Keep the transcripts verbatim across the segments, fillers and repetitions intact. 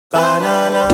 Banana.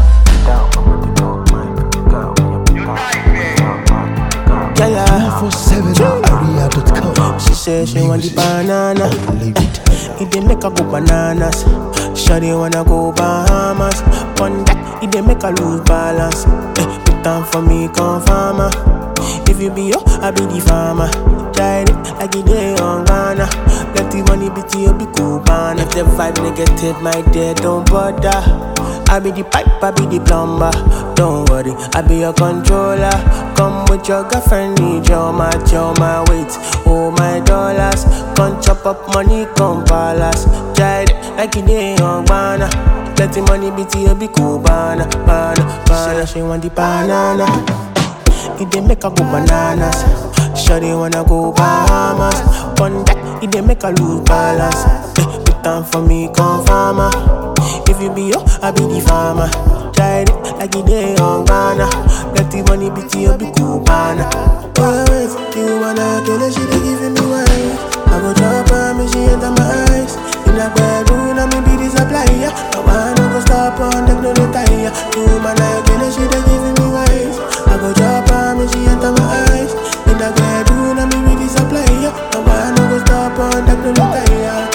Yeah, yeah. two four seven area dot com. She say she want the banana. It dey make her go bananas. Shawty wanna go Bahamas. One that it dey make her lose balance. Eh, put down for me, come farmer. If you be yo, I be the farmer. Try it like it dey on Ghana. Let the money be to you, be cool, man. If the vibe negative, my dear, don't bother. I be the pipe, I be the plumber. Don't worry, I be your controller. Come with your girlfriend, need your match, your my weight, oh my dollars. Come chop up money, come palace. Try it like it dey on Ghana. Let the money be to you, be cool, banana, banana, banana. She want the banana. It dey make her go bananas. Shawty wanna go Bahamas. One that it dey make her lose balance. Eh, put down for me, come farmer. If you be yo, I be the farmer. Try it like it dey on Ghana. Let the money be to you, be cool, banana. Oh wait, you wanna kill her, she dey giving me wine. I go drop her, me she enter my eyes. In a bedroom, I me be the supplier. I wanna go stop on them, no retire. You wanna kill her, she dey giving me wine. I go drop her, me she enter my eyes. In a bedroom, I me be the supplier. I wanna go stop on them, no retire.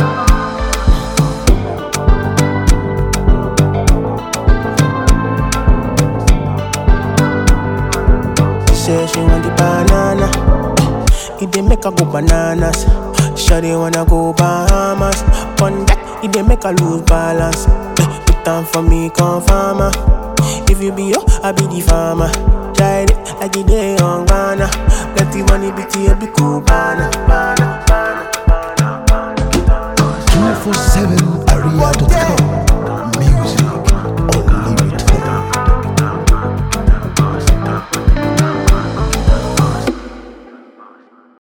Say she want the banana. It dey make her go bananas. Shawty wanna go Bahamas. One that it dey make her lose balance. Eh, put down for me, come farmer. If you be yo, I be the farmer. Try it like it dey on Ghana. Let the money be to you, be cool, banana, banana, banana, banana. two four seven area dot com.